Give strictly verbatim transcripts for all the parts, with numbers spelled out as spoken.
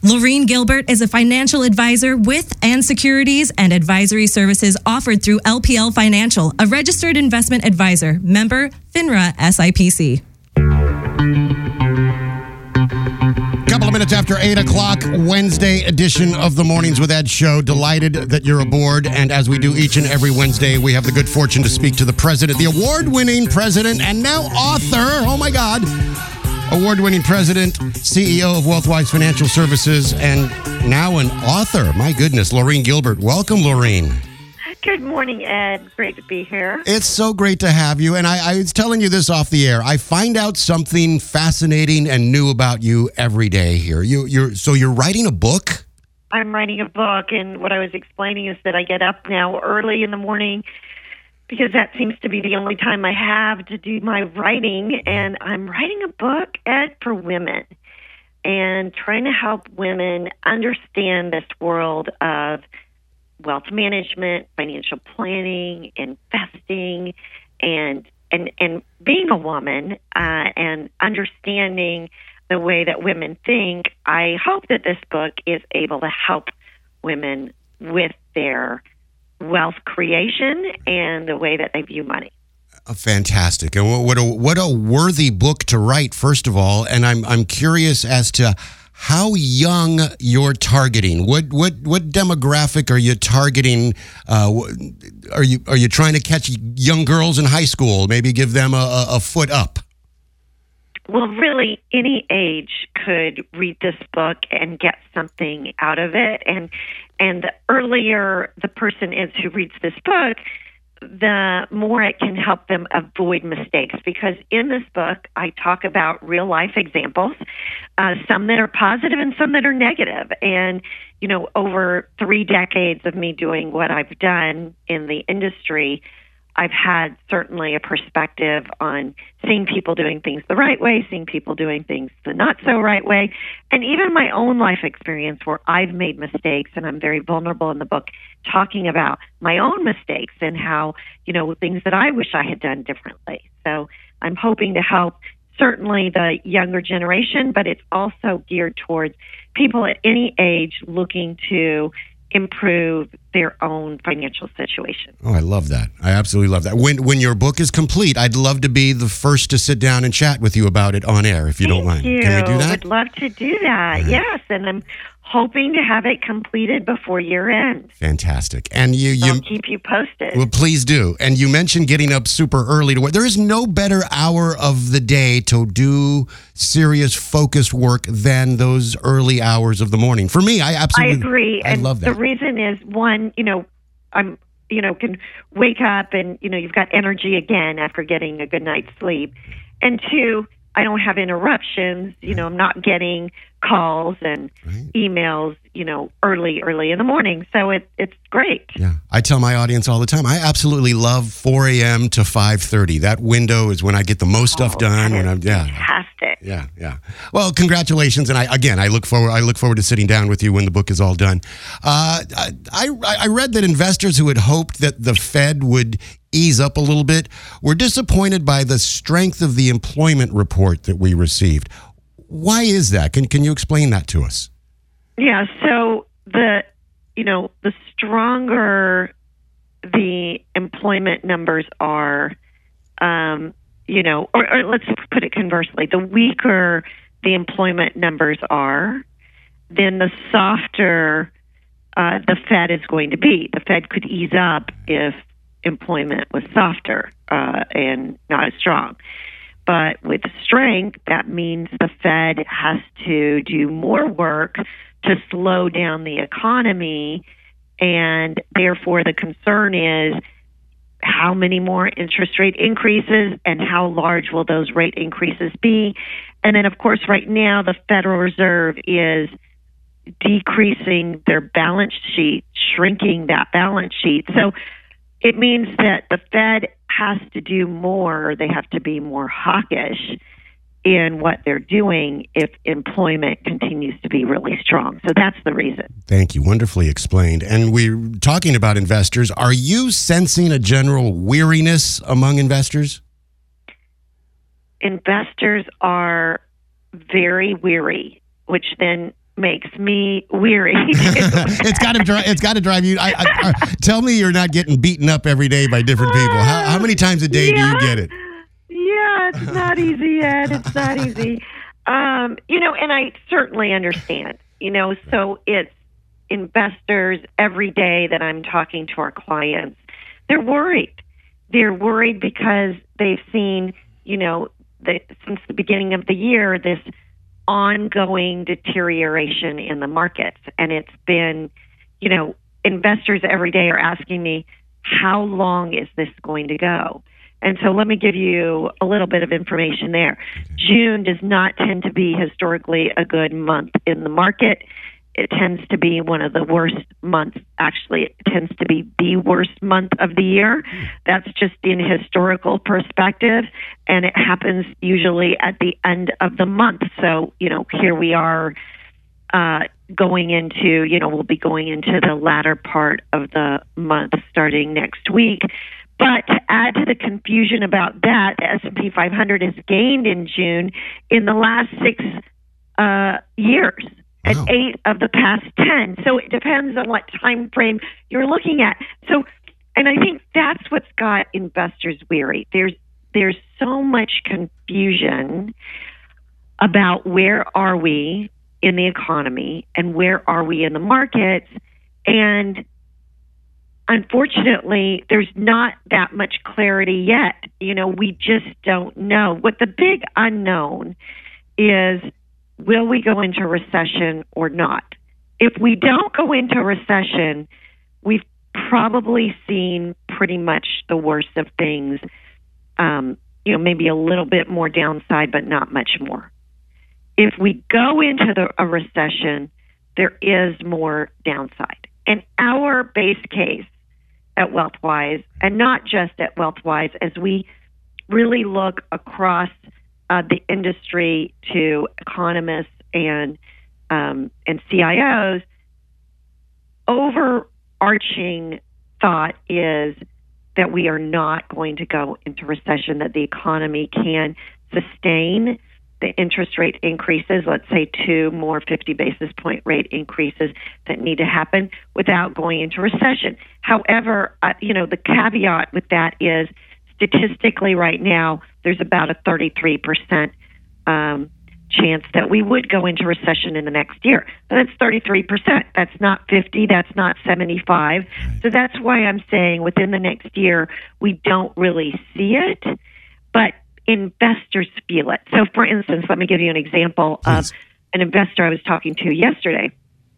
Laureen Gilbert is a financial advisor with Ann Securities and advisory services offered through L P L Financial, a registered investment advisor, member FINRA S I P C. Couple of minutes after eight o'clock, Wednesday edition of the Mornings with Ed show. Delighted that you're aboard. And as we do each and every Wednesday, we have the good fortune to speak to the president, the award-winning president, and now author, oh my God, award-winning president, C E O of Wealthwise Financial Services, and now an author. My goodness, Laureen Gilbert. Welcome, Laureen. Good morning, Ed. Great to be here. It's so great to have you. And I, I was telling you this off the air. I find out something fascinating and new about you every day here. You, you're so you're writing a book? I'm writing a book, and what I was explaining is that I get up now early in the morning because that seems to be the only time I have to do my writing. And I'm writing a book, Ed, for women and trying to help women understand this world of wealth management, financial planning, investing, and and and being a woman uh, and understanding the way that women think. I hope that this book is able to help women with their wealth creation and the way that they view money. Uh, fantastic. And what a what a worthy book to write, first of all. And I'm I'm curious as to how young you're targeting. What what what demographic are you targeting? Uh, are you are you trying to catch young girls in high school? Maybe give them a, a foot up. Well, really, any age could read this book and get something out of it. And and the earlier the person is who reads this book, the more it can help them avoid mistakes. Because in this book, I talk about real life examples, uh, some that are positive and some that are negative. And, you know, over three decades of me doing what I've done in the industry, I've had certainly a perspective on seeing people doing things the right way, seeing people doing things the not so right way, and even my own life experience where I've made mistakes, and I'm very vulnerable in the book talking about my own mistakes and how, you know, things that I wish I had done differently. So I'm hoping to help certainly the younger generation, but it's also geared towards people at any age looking to improve their own financial situation. Oh, I love that. I absolutely love that. When when your book is complete, I'd love to be the first to sit down and chat with you about it on air, if you Thank don't mind. You. Can we do that? I'd love to do that, right. Yes. And I'm hoping to have it completed before year end. Fantastic. And you, you I'll keep you posted. Well, please do. And you mentioned getting up super early to work. There is no better hour of the day to do serious focused work than those early hours of the morning. For me, I absolutely I agree. I and love that. The reason is, one, you know, I'm, you know, can wake up and, you know, you've got energy again after getting a good night's sleep. And two, I don't have interruptions. You know, I'm not getting calls and right. emails, you know, early, early in the morning. So it, it's great. Yeah. I tell my audience all the time, I absolutely love four a.m. to five thirty. That window is when I get the most oh, stuff done. When I'm, yeah. Fantastic. Yeah, yeah. Well, congratulations. And I, again, I look forward, I look forward to sitting down with you when the book is all done. Uh, I, I read that investors who had hoped that the Fed would ease up a little bit were disappointed by the strength of the employment report that we received. Why is that? Can can you explain that to us? Yeah, so the you know, the stronger the employment numbers are, um, you know, or, or let's put it conversely, the weaker the employment numbers are, then the softer uh, the Fed is going to be. The Fed could ease up if employment was softer uh, and not as strong. But with strength, that means the Fed has to do more work to slow down the economy, and therefore the concern is how many more interest rate increases and how large will those rate increases be. And then, of course, right now the Federal Reserve is decreasing their balance sheet, shrinking that balance sheet. So it means that the Fed has to do more. They have to be more hawkish in what they're doing if employment continues to be really strong. So that's the reason. Thank you. Wonderfully explained. And we're talking about investors. Are you sensing a general weariness among investors? Investors are very weary, which then makes me weary. it's got to drive. It's got to drive you. I, I, I, tell me you're not getting beaten up every day by different people. How, how many times a day yeah. do you get it? Yeah, it's not easy yet. It's not easy. Um, you know, and I certainly understand. You know, so it's investors every day that I'm talking to our clients. They're worried. They're worried because they've seen, you know, the, since the beginning of the year, this ongoing deterioration in the markets. And it's been, you know, investors every day are asking me, how long is this going to go? And so let me give you a little bit of information there. June does not tend to be historically a good month in the market. It tends to be one of the worst months. Actually, it tends to be the worst month of the year. That's just in historical perspective. And it happens usually at the end of the month. So, you know, here we are uh, going into, you know, we'll be going into the latter part of the month starting next week. But to add to the confusion about that, the S and P five hundred has gained in June in the last six uh, years. Wow. At eight of the past ten. So it depends on what time frame you're looking at. So, and I think that's what's got investors weary. There's there's so much confusion about where are we in the economy and where are we in the markets. And unfortunately, there's not that much clarity yet. You know, we just don't know. What the big unknown is, will we go into recession or not? If we don't go into recession, we've probably seen pretty much the worst of things. Um, you know, maybe a little bit more downside, but not much more. If we go into the, a recession, there is more downside. And our base case at WealthWise, and not just at WealthWise, as we really look across uh, the industry to economists and um, and C I Os, overarching thought is that we are not going to go into recession, that the economy can sustain the interest rate increases, let's say two more fifty basis point rate increases that need to happen without going into recession. However, uh, you know, the caveat with that is statistically right now, there's about a thirty-three percent um, chance that we would go into recession in the next year. But that's thirty-three percent. That's not fifty. That's not seventy-five. So that's why I'm saying within the next year, we don't really see it, but investors feel it. So for instance, let me give you an example of an investor I was talking to yesterday.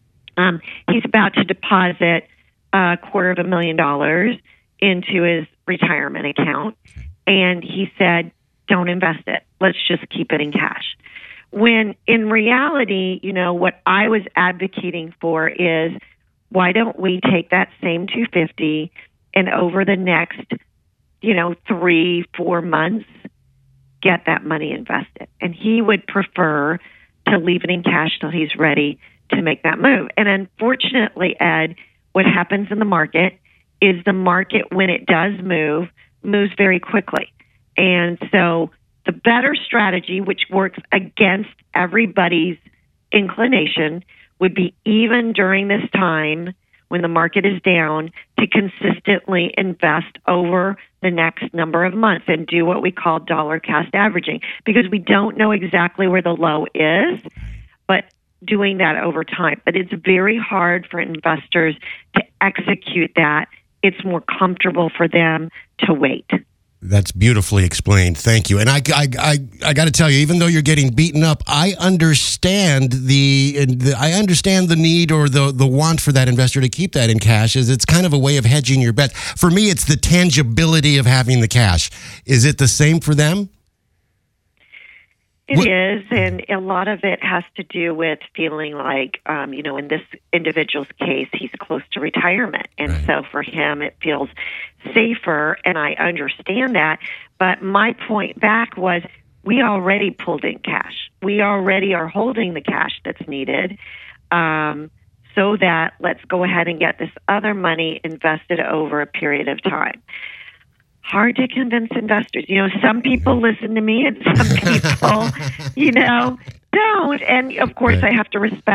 Um, he's about to deposit a quarter of a million dollars into his retirement account. And he said, don't invest it. Let's just keep it in cash. When in reality, you know, what I was advocating for is, why don't we take that same two hundred fifty dollars and over the next, you know, three, four months, get that money invested? And he would prefer to leave it in cash till he's ready to make that move. And unfortunately, Ed, what happens in the market is the market, when it does move, moves very quickly. And so the better strategy, which works against everybody's inclination, would be, even during this time when the market is down, to consistently invest over the next number of months and do what we call dollar cost averaging, because we don't know exactly where the low is, but doing that over time. But it's very hard for investors to execute that. It's more comfortable for them to wait. That's beautifully explained. Thank you. And I, I, I, I got to tell you, even though you're getting beaten up, I understand the, the I understand the need or the the want for that investor to keep that in cash. Is it's kind of a way of hedging your bet. For me, it's the tangibility of having the cash. Is it the same for them? It what? is, and a lot of it has to do with feeling like, um, you know, in this individual's case, he's close to retirement. And right. so for him, it feels safer, and I understand that. But my point back was, we already pulled in cash. We already are holding the cash that's needed, um, so that let's go ahead and get this other money invested over a period of time. Hard to convince investors. You know, some people listen to me and some people, you know, don't. And of course, right. I have to respect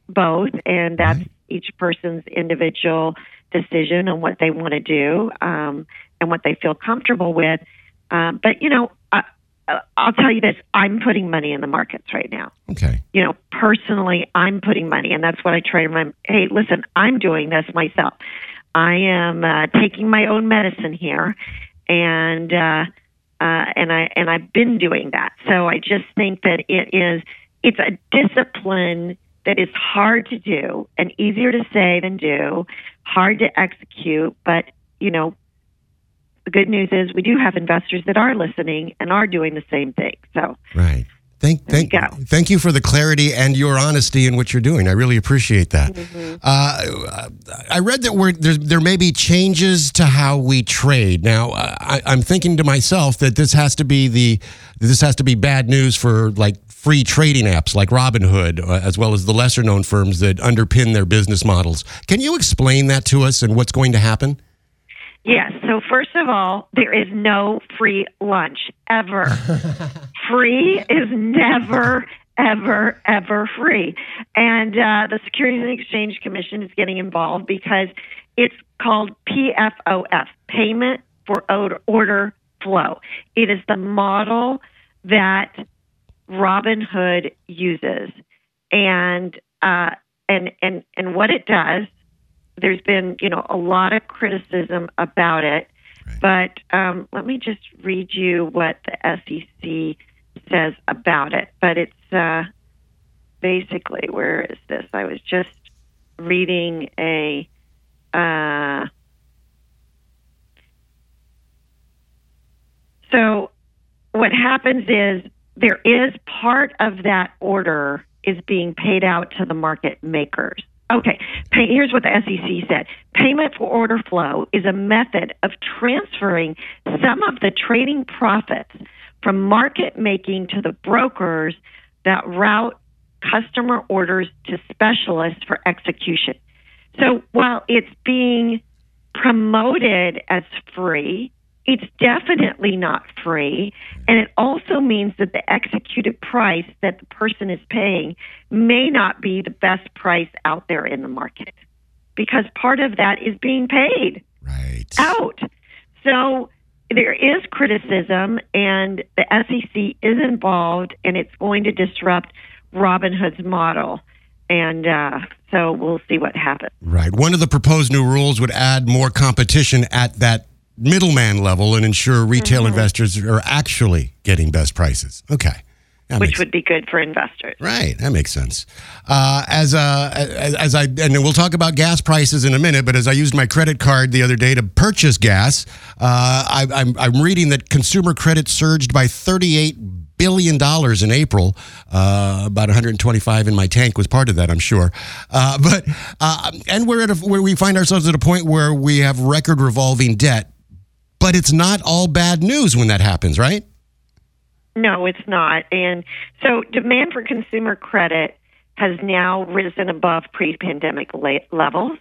both, and that's each person's individual decision on what they want to do um, and what they feel comfortable with. Um, but, you know, uh, I'll tell you this, I'm putting money in the markets right now. Okay. You know, personally, I'm putting money, and that's what I try to remember. Hey, listen, I'm doing this myself. I am uh, taking my own medicine here, and uh, uh, and I and I've been doing that. So I just think that it is it's a discipline that is hard to do and easier to say than do, hard to execute. But you know, the good news is we do have investors that are listening and are doing the same thing. So right. Thank, thank, you thank you for the clarity and your honesty in what you're doing. I really appreciate that. Mm-hmm. Uh, I read that we're, there's, there may be changes to how we trade. Now, I, I'm thinking to myself that this has to be the this has to be bad news for like free trading apps like Robinhood, uh, as well as the lesser known firms that underpin their business models. Can you explain that to us and what's going to happen? Yes. So first of all, there is no free lunch ever. Free is never, ever, ever free. And uh, the Securities and Exchange Commission is getting involved because it's called P F O F, Payment for Order Flow. It is the model that Robinhood uses. And uh, and and and what it does, there's been, you know, a lot of criticism about it, right. but um, let me just read you what the S E C says about it. But it's uh, basically, where is this? I was just reading a, uh, so what happens is there is part of that order is being paid out to the market makers. Okay, Pay, here's what the S E C said. Payment for order flow is a method of transferring some of the trading profits from market making to the brokers that route customer orders to specialists for execution. So while it's being promoted as free, it's definitely not free, and it also means that the executed price that the person is paying may not be the best price out there in the market, because part of that is being paid right. out. So there is criticism, and the S E C is involved, and it's going to disrupt Robinhood's model. And uh, so we'll see what happens. Right. One of the proposed new rules would add more competition at that middleman level and ensure retail mm-hmm. investors are actually getting best prices. Okay. That Which would be good for investors. Right. That makes sense. Uh, as, uh, as as I, and we'll talk about gas prices in a minute, but as I used my credit card the other day to purchase gas, uh, I, I'm, I'm reading that consumer credit surged by thirty-eight billion dollars in April. Uh, about one hundred twenty-five in my tank was part of that, I'm sure. Uh, but uh, and we're at a, where we find ourselves at a point where we have record revolving debt. But it's not all bad news when that happens, right? No, it's not. And so demand for consumer credit has now risen above pre-pandemic levels.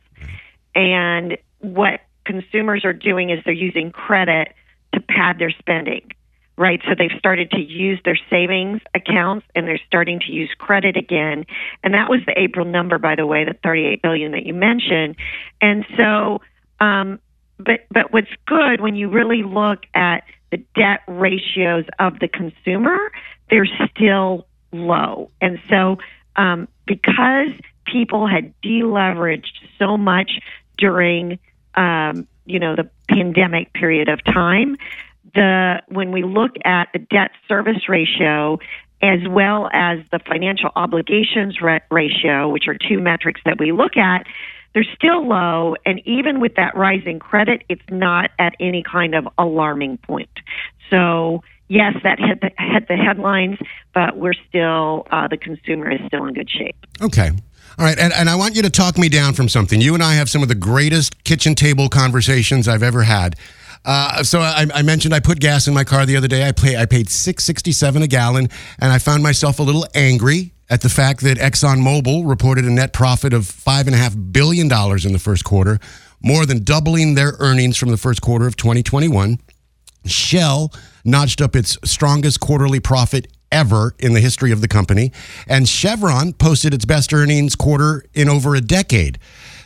And what consumers are doing is they're using credit to pad their spending, right? So they've started to use their savings accounts, and they're starting to use credit again. And that was the April number, by the way, the thirty-eight billion dollars that you mentioned. And so, um, But but what's good when you really look at the debt ratios of the consumer, they're still low. And so um, because people had deleveraged so much during um, you know the pandemic period of time, the when we look at the debt service ratio as well as the financial obligations ratio, which are two metrics that we look at, they're still low, and even with that rising credit, it's not at any kind of alarming point. So, yes, that hit the, hit the headlines, but we're still, uh, the consumer is still in good shape. Okay. All right, and, and I want you to talk me down from something. You and I have some of the greatest kitchen table conversations I've ever had. Uh, so I, I mentioned I put gas in my car the other day. I, pay, I paid six sixty-seven a gallon, and I found myself a little angry at the fact that ExxonMobil reported a net profit of five point five billion dollars in the first quarter, more than doubling their earnings from the first quarter of twenty twenty-one. Shell notched up its strongest quarterly profit ever in the history of the company. And Chevron posted its best earnings quarter in over a decade.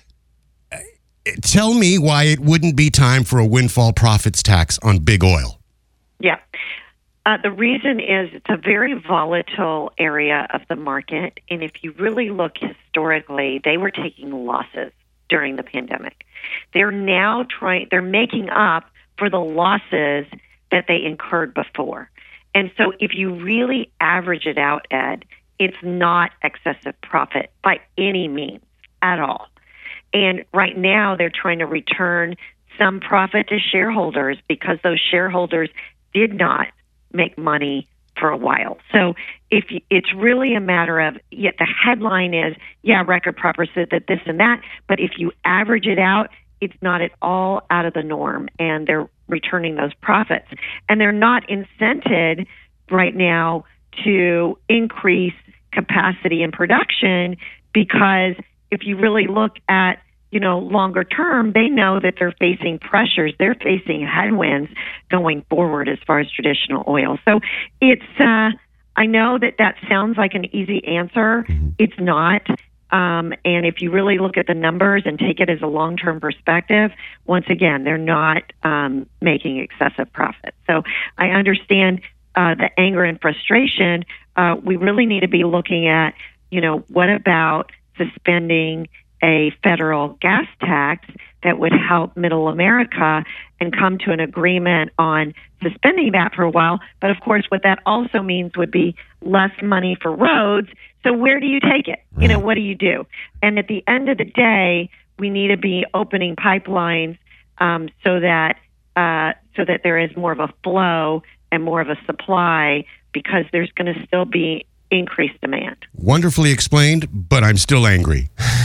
Tell me why it wouldn't be time for a windfall profits tax on big oil. Yeah. Uh, the reason is it's a very volatile area of the market. And if you really look historically, they were taking losses during the pandemic. They're now trying, they're making up for the losses that they incurred before. And so if you really average it out, Ed, it's not excessive profit by any means at all. And right now they're trying to return some profit to shareholders because those shareholders did not make money for a while. So if you, it's really a matter of, yet the headline is, yeah, record profits said that this and that, but if you average it out, it's not at all out of the norm, and they're returning those profits. And they're not incented right now to increase capacity and production because if you really look at, you know, longer term, they know that they're facing pressures. They're facing headwinds going forward as far as traditional oil. So it's, uh, I know that that sounds like an easy answer. Mm-hmm. It's not. Um, and if you really look at the numbers and take it as a long-term perspective, once again, they're not um, making excessive profit. So I understand uh, the anger and frustration. Uh, we really need to be looking at, you know, what about suspending a federal gas tax that would help middle America and come to an agreement on suspending that for a while. But of course, what that also means would be less money for roads. So where do you take it? You know, what do you do? And at the end of the day, we need to be opening pipelines um, so that uh, so that there is more of a flow and more of a supply, because there's going to still be increased demand. Wonderfully explained, but I'm still angry.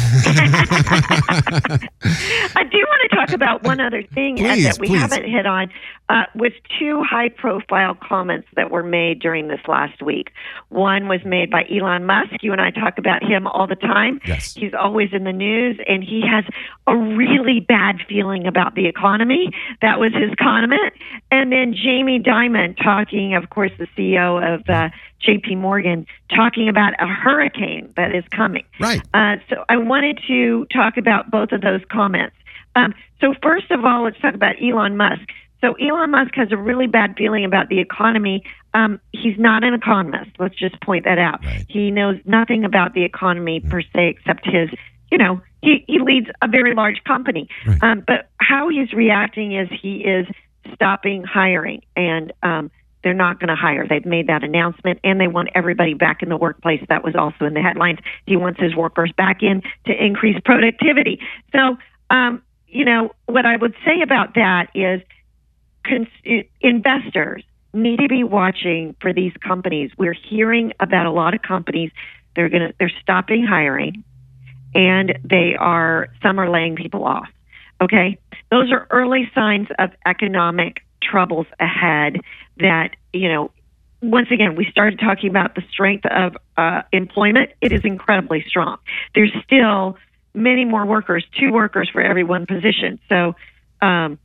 I do want to talk about one other thing, please, Ed, that we please. haven't hit on, uh, with two high-profile comments that were made during this last week. One was made by Elon Musk. You and I talk about him all the time. Yes. He's always in the news, and he has a really bad feeling about the economy. That was his comment. And then Jamie Dimon talking, of course, the C E O of uh, J P Morgan, talking about a hurricane that is coming. Right. Uh, so I wanted to talk about both of those comments. Um, so first of all, let's talk about Elon Musk. So Elon Musk has a really bad feeling about the economy. Um, he's not an economist. Let's just point that out. Right. He knows nothing about the economy per se, except his, you know, he, he leads a very large company. Right. Um, but how he's reacting is he is stopping hiring, and um, they're not going to hire. They've made that announcement, and they want everybody back in the workplace. That was also in the headlines. He wants his workers back in to increase productivity. So, um, you know, what I would say about that is cons- investors need to be watching for these companies. We're hearing about a lot of companies. They're going to, they're stopping hiring, and they are, some are laying people off. Okay. Those are early signs of economic troubles ahead that, you know, once again, we started talking about the strength of uh, employment. It is incredibly strong. There's still many more workers, two workers for every one position. So, um,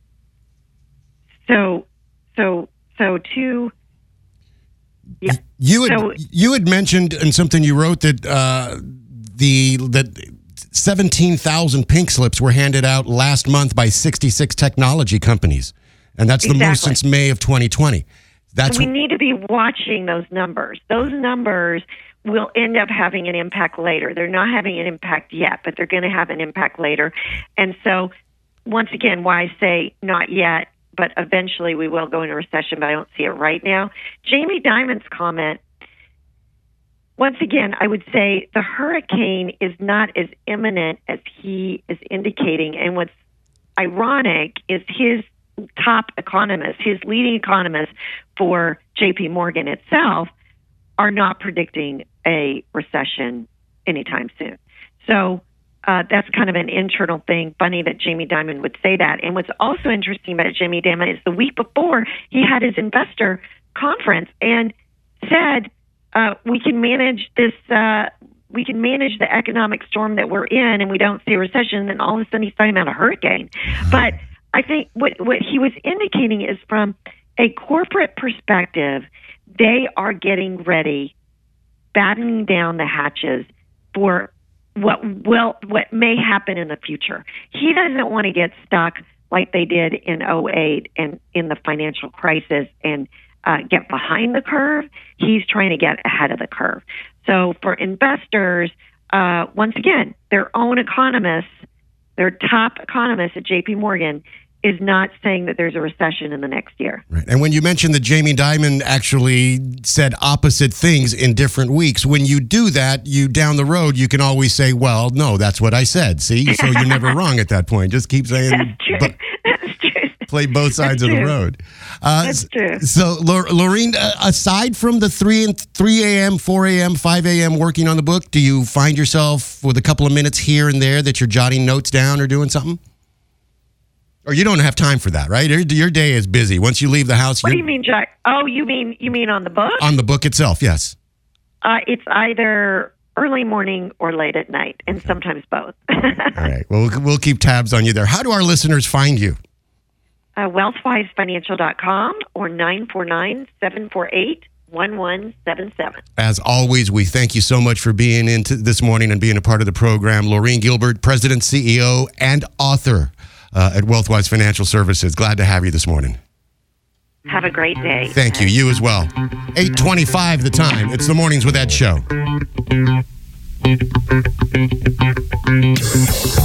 so, so, so two. Yeah. You had, so, you had mentioned in something you wrote that uh, the that seventeen thousand pink slips were handed out last month by sixty-six technology companies. And that's the exactly. most since May of twenty twenty. That's we need to be watching those numbers. Those numbers will end up having an impact later. They're not having an impact yet, but they're going to have an impact later. And so, once again, why I say not yet, but eventually we will go into recession, but I don't see it right now. Jamie Dimon's comment, once again, I would say the hurricane is not as imminent as he is indicating. And what's ironic is his top economists, his leading economists for J P Morgan itself, are not predicting a recession anytime soon. So uh, that's kind of an internal thing. Funny that Jamie Dimon would say that. And what's also interesting about Jamie Dimon is the week before he had his investor conference and said, uh, we can manage this, uh, we can manage the economic storm that we're in and we don't see a recession. And all of a sudden he's talking about a hurricane. But I think what, what he was indicating is from a corporate perspective, they are getting ready, battening down the hatches for what will what may happen in the future. He doesn't want to get stuck like they did in oh eight and in the financial crisis and uh, get behind the curve. He's trying to get ahead of the curve. So for investors, uh, once again, their own economists, their top economists at J P Morgan, is not saying that there's a recession in the next year. Right. And when you mentioned that Jamie Dimon actually said opposite things in different weeks, when you do that, you down the road, you can always say, well, no, that's what I said. See? So you're never wrong at that point. Just keep saying, That's true. but That's true. play both sides That's of the true. road. Uh, That's true. So, Lor- Laureen, uh, aside from the three and three a.m., four a.m., five a.m. working on the book, do you find yourself with a couple of minutes here and there that you're jotting notes down or doing something? Or you don't have time for that, right? Your, your day is busy. Once you leave the house, What do you're you mean, Jack? Oh, you mean you mean on the book? on the book itself, yes. Uh, it's either early morning or late at night, and sometimes both. All right. Well, we'll- we'll keep tabs on you there. How do our listeners find you? uh, wealth wise financial dot com or nine four nine, seven four eight, one one seven seven. As always, we thank you so much for being in t- this morning and being a part of the program. Laureen Gilbert, President, C E O, and author uh, at WealthWise Financial Services. Glad to have you this morning. Have a great day. Thank you. You as well. eight twenty-five the time. It's the Mornings with Ed show.